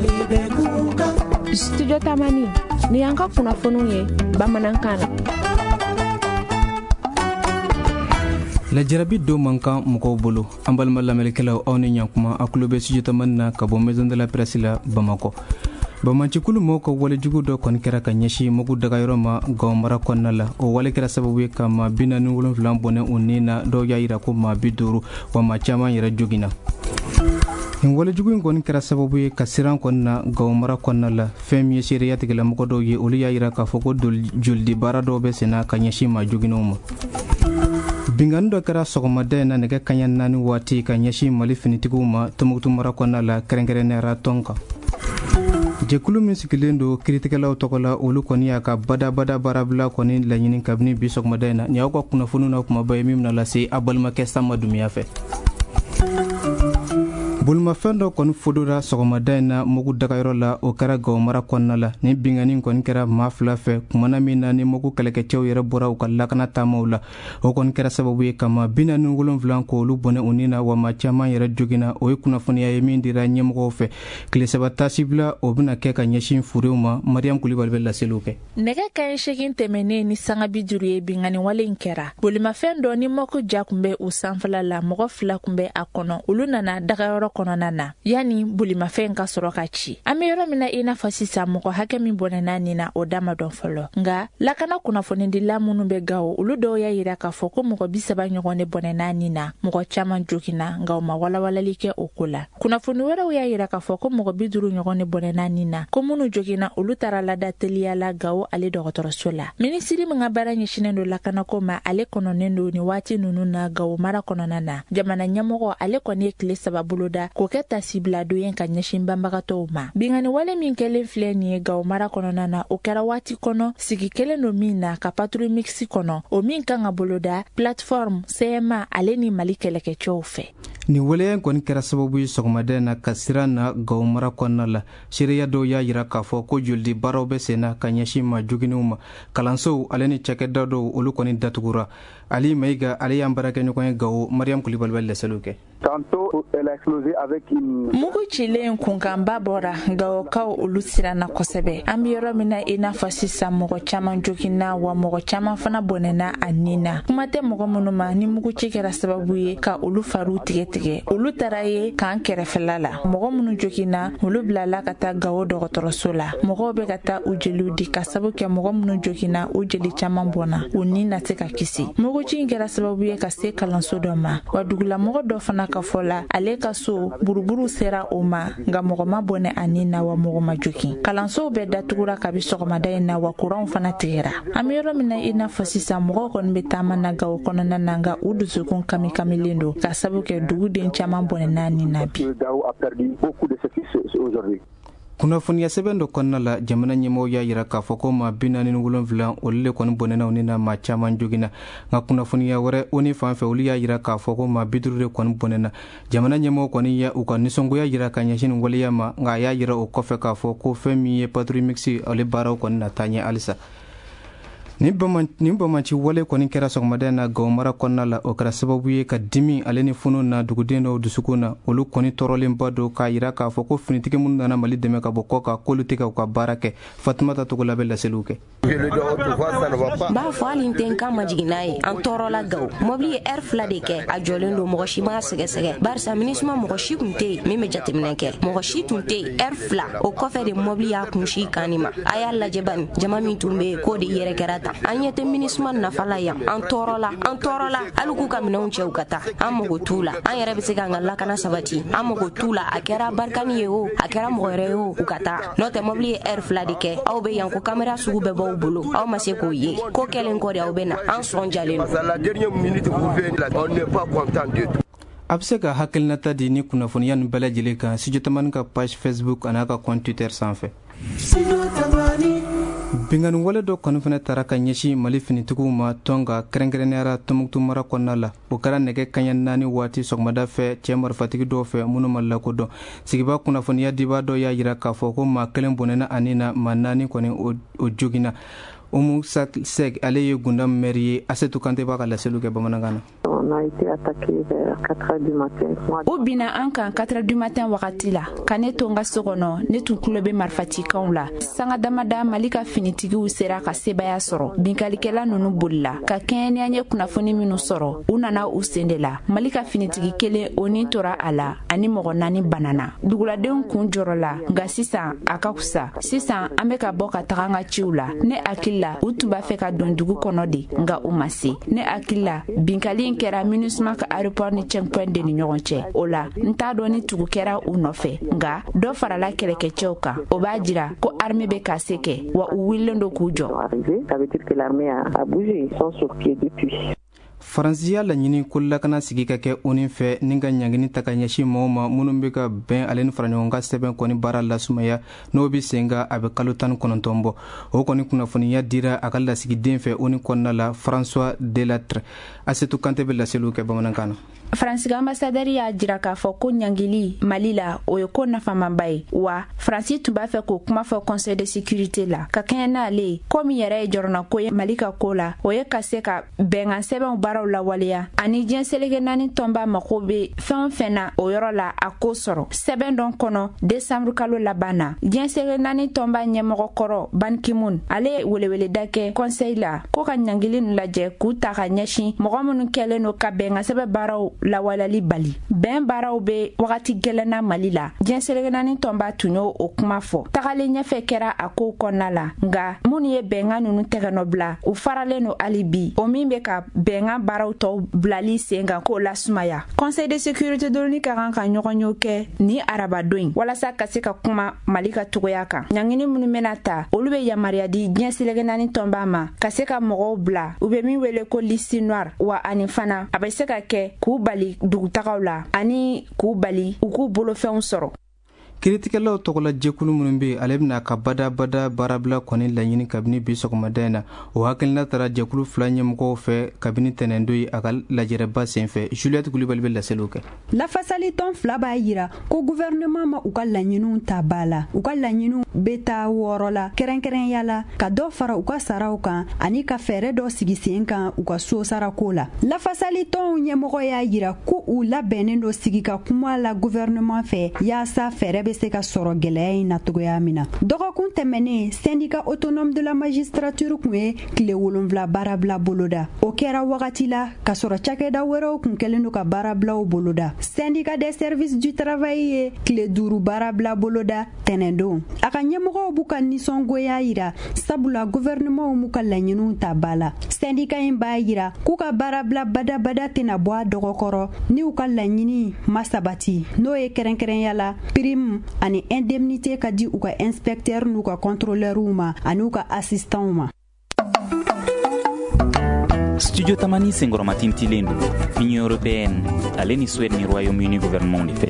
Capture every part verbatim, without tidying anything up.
Studio Tamani ni yanka kunnafoniw ye bamanankan na. La jarabi do mankan mɔgɔw bolo an balima lamɛnnikɛlaw aw ni ɲankuma a kulo bɛ Studio Tamani na ka bɔ Maison de la Presse la Bamakɔ. Bamancikulu mɔgɔw ka walejugu dɔ kɔni kɛra ka ɲɛsin Mogu dagayɔrɔ ma Gawo mara kɔnɔna la. O wale kɛra sababu ye ka maa bi naani ni wolonwula bɔnɛ u ni na, dɔw y'a yira ko maa bi duuru wa maa caman yɛrɛ joginna. Nin walejugu in kɔni kɛra sababu ye ka siran kɔni na Gawo mara kɔnɔna la. Fɛn min ye seereya tigilamɔgɔ dɔw ye olu y'a yira k'a fɔ ko jolidi baara dɔw bɛ senna ka ɲɛsin maa joginnenw ma. Bingani dɔ kɛra sɔgɔmada in na nɛgɛ kaɲɛ naani waati ka ɲɛsin Mali finitigiw ma Tɔnbukutu mara kɔnɔna la kɛrɛnkɛrɛnnenya tɔn kan. Jɛkulu min sigilen don kiiritigɛlaw tɔgɔ la olu kɔni y'a ka badabada baarabila kɔni laɲini kabini bi sɔgɔmada in na. Ni y'aw ka kunnafoniw na kumaba ye min bɛna lase a balimakɛ Sanba Dumiya fɛ. Bolimafɛn dɔ kɔni fodora sɔgɔmada in na Mogu dagayɔrɔ la o kɛra Gawo mara kɔnɔna la. Ni bingani kɔni kɛra maa fila fɛ kumana min na ni Mogu kɛlɛkɛcɛw yɛrɛ bɔra u ka lakana taamaw la. O kɔni kɛra sababu ye ka maa bi naani ni wolonwula ko olu bɔnɛ u ni na wa maa caman yɛrɛ joginna. O ye kunnafoniya ye min dira ɲɛmɔgɔw fɛ. Tile saba taasi bila o bɛna kɛ ka ɲɛsin furew ma. Mariam Kulibali bɛ laseliw kɛ. Nɛgɛ kaɲɛ seegin tɛmɛnen ni sanga bi duuru ye bingani wale in kɛra. Bolimafɛn dɔ ni Mogu ja kun bɛ u sanfɛla la mɔgɔ fila kun bɛ a kɔnɔ. Olu nana dagayɔrɔ kɔnɔna na yani bolimafɛn ka sɔrɔ ka ci. An bɛ yɔrɔ min na i n'a fɔ sisan mɔgɔ hakɛ min bɔnɛna nin na o dama dɔn fɔlɔ. Nga lakana kunnafonidila minnu bɛ Gawo olu dɔw y'a yira k'a fɔ ko mɔgɔ bi saba ɲɔgɔn de bɔnɛna nin na. Mɔgɔ caman joginna nga u ma walawalali kɛ o ko la. Kunnafoni wɛrɛw y'a yira k'a fɔ ko mɔgɔ bi duuru ɲɔgɔn de bɔnɛna nin na. Ko minnu joginna olu taara lada teliya la Gawo ale dɔgɔtɔrɔso la. Minisiri min ka baara ɲɛsinnen don lakanako ma ale kɔnɔnen don ni waati ninnu na Gawo mara kɔnɔna na. Jamana ɲɛmɔgɔ ale kɔni ye tile saba bolo da k'o kɛ tasibila don ye ka ɲɛsin banbagatɔw ma. Bingani wale min kɛlen filɛ nin ye Gawo mara kɔnɔna na o kɛra waati kɔnɔ sigi kelen don min na ka patrouille mixte kɔnɔ o min kan ka boloda plateforme C M A ale ni Mali kɛlɛkɛcɛw fɛ. Ni waleya kɔni kɛra sababu ye sɔgɔmada in na ka siran na Gawo mara kɔnɔna la. Seereya dɔw y'a yira k'a fɔ ko jolidi baaraw bɛ senna ka ɲɛsin maa joginnenw ma. Kalansow ale ni cakɛda dɔw olu kɔni datugura. Ali Maïga ale y'an baarakɛɲɔgɔn ye Gawo. Mariam Kulibali bɛ laseliw kɛ. Mugu cilen kunkanba bɔra Gawokaw olu siranna kosɛbɛ. An bɛ yɔrɔ min na i n'a fɔ sisan mɔgɔ caman joginna wa mɔgɔ caman fana bɔnɛna a nin na. Kuma tɛ mɔgɔ minnu ma ni mugu ci kɛra sababu ye ka olu fariw tigɛ tigɛ. Olu taara ye k'an kɛrɛfɛla la. Mɔgɔ minnu joginna olu bilala ka taa Gawo dɔgɔtɔrɔso la. Mɔgɔw bɛ ka taa u jeliw di ka sababu kɛ mɔgɔ minnu joginna u jeli caman bɔnna u ni na se ka kisi. Mugu ci kɛra sababu ye ka se kalanso dɔ ma wa dugulamɔgɔ dɔ fana ka fɔ la ale ka so buruburu sera o ma nga mɔgɔ ma bɔnɛ a ni na wa mɔgɔ ma jogin. Kalansow bɛɛ datugura kabi sɔgɔmada in na wa kuranw fana tigɛra. An bɛ yɔrɔ min na i n'a fɔ sisan mɔgɔw kɔni bɛ taama na Gawo kɔnɔna na nga u dusukun kami kamilen don ka sababu kɛ duguden caman bɔnɛna nin na bi. Kunnafoniya sɛbɛn dɔ kɔnɔna la jamana ɲɛmɔgɔw y'a yira k'a fɔ ko maa bi naani ni wolonwula olu le kɔni bɔnɛna u ni na maa caman joginna. Nka kunnafoniya wɛrɛ o ni fan fɛ olu y'a yira k'a fɔ ko maa bi duuru de kɔni bɔnɛna. Jamana ɲɛmɔgɔw kɔni y'a u ka nisɔngoya yira ka ɲɛsin nin waleya ma nka a y'a yira o kɔfɛ k'a fɔ ko fɛn min ye patrouille mixte ale baaraw kɔni na taa ɲɛ halisa. Ni Bamaci wale kɔni kɛra sɔgɔmada in na Gawo mara kɔnɔna la o kɛra sababu ye ka dimi ale ni funu na duguden dɔw dusukun na olu kɔni tɔɔrɔlenba don k'a yira k'a fɔ ko finitigi minnu nana Mali dɛmɛ ka bɔ kɔ kan k'olu tɛ ka u ka baara kɛ. Fatumata Togola bɛ laseliw kɛ. B'a fɔ hali n tɛ n kan ma jigin n'a ye an tɔɔrɔla Gawo mɔbili ye ɛri fila de kɛ a jɔlen don mɔgɔ si m'a sɛgɛsɛgɛ barisa minisuma mɔgɔ si tun tɛ yen min bɛ jateminɛ kɛ mɔgɔ si tun tɛ yen ɛri fila o kɔfɛ de mɔbili y'a kun si kan nin ma a y'a lajɛ bani jama min tun bɛ yen k'o de yɛrɛ kɛra tan an ɲɛ tɛ minisuma nafa la yan an tɔɔrɔla an tɔɔrɔla hali k'u ka minɛnw cɛ u ka taa an mago t'u la an yɛrɛ bɛ se k'an ka lakana sabati an mago t'u la a kɛra barikani ye o a kɛra mɔgɔ wɛrɛ ye o u ka taa n'o tɛ mɔbili ye ɛri fila de kɛ aw bɛ yan ko kamera sugu bɛɛ b'aw bolo aw ma se k'o ye ko kɛlen kɔ de aw bɛ na an sɔn jalen don. A bɛ se ka hakilinata di ni kunnafoniya nin bɛɛ lajɛlen kan Studio Tamani ka page Facebook an'a ka compte Twitter sanfɛ. Bingani wale dɔ kɔni fana taara ka ɲɛsin Mali finitigiw ma tɔn ka kɛrɛnkɛrɛnneyara Tɔnbukutu mara kɔnɔna la o kɛra nɛgɛ kaɲɛ naani waati sɔgɔmada fɛ cɛ marifatigi dɔw fɛ minnu ma lakodɔn. Sigiba kunnafoniya diba dɔ y'a yira k'a fɔ ko maa kelen bɔnɛna ani na maa naani kɔni o joginna. Oumou Sek ale ye gunda maire ye Asetou Kanté b'a ka laseliw kɛ bamanankan na. On a été attaqué vers quatre heures du matin. O bina an kan quatre heures du matin wagati la ka ne to n ka so kɔnɔ ne tun tulo bɛ marifatikanw la. Sanga damada Mali ka finitigiw sera ka sebaya sɔrɔ binkalikɛla nunu bolila ka kɛɲɛniya ye kunnafoni minnu sɔrɔ u nana u sen de la. Mali ka finitigi kelen o ni tora a la ani mɔgɔ naani banana. Duguladenw kun jɔrɔla nka sisan a ka kusa. Sisan an bɛ ka bɔ ka taga an ka ciw la. Ne hakili la u tun b'a fɛ ka don dugu kɔnɔ de nka u ma se. Ne hakili la binkali in kɛra MINUSMA ka aéroport ni checkpoint de ni ɲɔgɔn cɛ. O la n t'a dɔn ni tugu kɛra u nɔfɛ nka dɔ farala kɛlɛkɛcɛw kan. O b'a jira ko armée bɛ ka se kɛ wa u wulilen don k'u jɔ. Faransiya laɲini ko lakana sigi ka kɛ ONU fɛ ni ka ɲangini ta ka ɲɛsin mɔgɔw ma minnu bɛ ka bɛn ale ni faraɲɔgɔn ka sɛbɛn kɔni baara lasumaya n'o bɛ sen ka a bɛ kalo tan ni kɔnɔntɔn bɔ. O kɔni kunnafoniya dira a ka lasigiden fɛ ONU kɔnɔna la François Delattre. Asetou Kanté bɛ laseliw kɛ bamanankan na. Faransi ambassadeur y'a jira k'a fɔ ko ɲangili Mali la o ye ko nafamanba ye wa Faransi tun b'a fɛ k'o kuma fɔ Conseil de sécurité la ka kɛɲɛ n'ale ko min yɛrɛ ye jɔrɔna ko ye Mali ka ko la o ye ka se ka bɛnkan sɛbɛnw baaraw lawaleya ani diɲɛ seleke naani tɔnba mako bɛ fɛn o fɛn na o yɔrɔ la a ko sɔrɔ sɛbɛn dɔn kɔnɔ décembre kalo laban na diɲɛ seleke naani tɔnba ɲɛmɔgɔ kɔrɔ Ban Ki-moon ale ye weleweleda kɛ Conseil la ko ka ɲangili nu lajɛ k'u ta ka ɲɛsin mɔgɔ minnu kɛlen don ka bɛnkan sɛbɛn baaraw lawalali bali bɛn baaraw bɛ wagati gɛlɛnna Mali la diɲɛ seleke naani tɔnba tun y'o o kuma fɔ tagalen ɲɛfɛ kɛra a kow kɔnɔna la nka minnu ye bɛnkan ninnu tɛgɛnɔ bila u faralen don hali bi o min bɛ ka bɛnkan baaraw tɔw bilali sen kan k'o lasumaya Conseil de sécurité dɔrɔni ka kan ka ɲɔgɔn y'o kɛ ni arabadon walasa ka se ka kuma Mali ka cogoya kan ɲangini minnu bɛna ta olu bɛ yamaruya di diɲɛ seleke naani tɔnba ma ka se ka mɔgɔw bila u bɛ min wele ko liste noire wa ani fana a bɛ se ka kɛ k'u bali dugutagaw la ani k'u bali u k'u bolofɛnw sɔrɔ. Kiiritigɛlaw tɔgɔla jɛkulu minnu bɛ ale bɛna ka bada bada baarabila kɔni laɲini kabini bi sɔgɔmada in na o hakilina taara jɛkulu fila ɲɛmɔgɔw fɛ kabini tɛnɛndo ye a ka lajɛrɛba senfɛ Juliette Kulibali bɛ laseliw kɛ. Lafasali tɔn fila b'a yira ko gouvernement ma u ka laɲiniw ta ba la u ka laɲiniw bɛ taa wɔɔrɔ la kɛrɛnkɛrɛnya la ka dɔ fara u ka saraw kan ani ka fɛɛrɛ dɔ sigi sen kan u ka so sarako la. Lafasali tɔn ɲɛmɔgɔ y'a yira ko u labɛnnen don sigi ka kuma la gouvernement fɛ yaasa fɛɛrɛ bɛ se ka sɔrɔ gɛlɛya in na togoya min na. Dɔgɔkun tɛmɛnen syndicat autonome de la magistrature kun ye tile wolonwula baarabila boloda. O kɛra wagati la ka sɔrɔ cakɛda wɛrɛw kun kɛlen don ka baarabilaw boloda. Syndicat des services du travail ye tile duuru baarabila boloda tɛnɛndon. A ka ɲɛmɔgɔw b'u ka nisɔngoya yira sabula gouvernement m'u ka laɲiniw ta ba la. Syndicat in b'a yira k'u ka baarabila badabada tɛna bɔ a dɔgɔkɔrɔ ni u ka laɲini ma sabati n'o ye kɛrɛnkɛrɛnya la prime ani indemnité ka di u ka inspecteur n'u ka contrôleur ma ani u ka assistant ma. Studio Tamani senkɔrɔma tintilen don Union européenne ale ni Suède ni Royaume-Uni gouvernement de fɛ.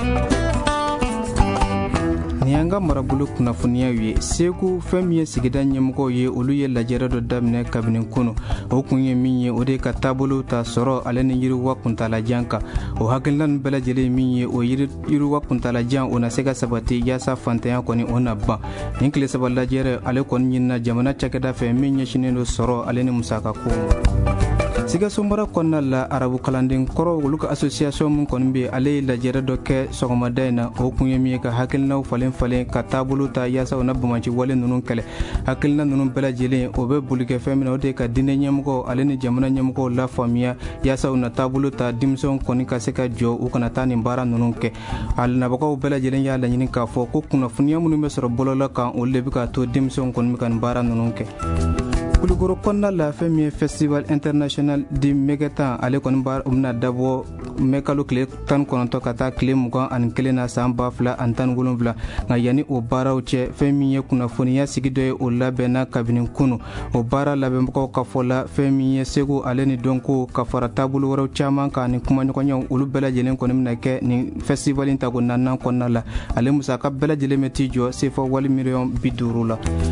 Ni an ka marabolo kunnafoniyaw ye Segu fɛn min ye sigida ɲɛmɔgɔw ye olu ye lajɛrɛ dɔ daminɛ kabini kunu o kun ye min ye o de ka taabolo ta sɔrɔ ale ni yiriwa kuntalajan kan o hakilina ninnu bɛɛ lajɛlen min ye o yiriwa kuntalajan o na se ka sabati yaasa fantanya kɔni o na ban ni tile saba lajɛrɛ ale kɔni ɲinina jamana cakɛda fɛ min ɲɛsinen do sɔrɔ ale ni musaka ko ma. Sikaso mara kɔnɔna la arabu kalanden kɔrɔ olu ka association min kɔni bɛ ale ye lajɛrɛ dɔ kɛ sɔgɔmada in na o kun ye min ye ka hakilinaw falen falen ka taabolo ta yaasa o na bamaci wale ninnu kɛlɛ hakilina ninnu bɛɛ lajɛlen o bɛ boli kɛ fɛn min na o de ye ka diinɛ ɲɛmɔgɔw ale ni jamana ɲɛmɔgɔw la faamuya yaasa u na taabolo ta denmisɛnw kɔni ka se ka jɔ u kana taa nin baara ninnu kɛ a nabagaw bɛɛ lajɛlen y'a laɲini k'a fɔ ko kunnafoniya minnu bɛ sɔrɔ bɔlɔlɔ kan olu de bɛ ka to denmisɛnw kɔni bɛ ka nin baara ninnu kɛ. Kulukoro kɔnɔna la fɛn min ye festival international de Megetan ale kɔni bɛna dabɔ mɛ kalo tile tan kɔnɔntɔn ka taa tile mugan ani kelen na san ba fila ani tan wolonwula nka yanni o baaraw cɛ fɛn min ye kunnafoniya sigi dɔ ye o labɛnna kabini kunu o baara labɛnbagaw ka fɔ la fɛn min ye Segu ale ni dɔnko ka fara taabolo wɛrɛw caman kan ni kumaɲɔgɔnyaw olu bɛɛ lajɛlen kɔni bɛna kɛ nin festival in tako naaninan kɔnɔna la ale musaka bɛɛ lajɛlen bɛ t'i jɔ sefa wali miliyɔn bi duuru la.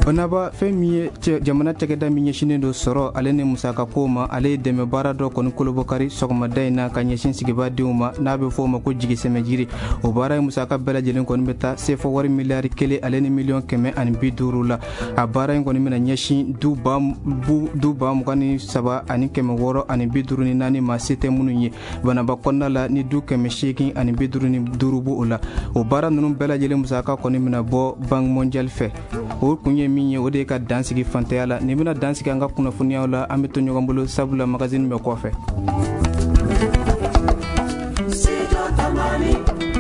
Onaba fɛn min ye jamana cakɛda min ɲɛsinen do sɔrɔ ale ni musaka ko ma ale ye dɛmɛ baara dɔ kɔni kolobokari sɔgɔmada in na ka ɲɛsin sigibadenw ma n'a bɛ fɔ o ma ko jigisɛmɛjiri. O baara ye musaka bɛɛ lajɛlen kɔni bɛ taa se fɔ wari miliyari kelen ale ni miliyɔn kɛmɛ ani bi duuru la. A baara in kɔni bɛna ɲɛsin du ba du ba mugan ni saba ani kɛmɛ wɔɔrɔ ani bi duuru ni naani ma se tɛ minnu ye. Banaba kɔnɔna la ni du kɛmɛ seegin ani bi duuru ni duuru b'o la. O baara ninnu bɛɛ lajɛlen musaka kɔni bɛna bɔ Banque mondiale fɛ. O kun ye min ye o de ye ka dansigi fantanya la. Nin bɛna dansigi an ka kunnafoniyaw la an bɛ to ɲɔgɔn bolo sabula magazine bɛ kɔfɛ.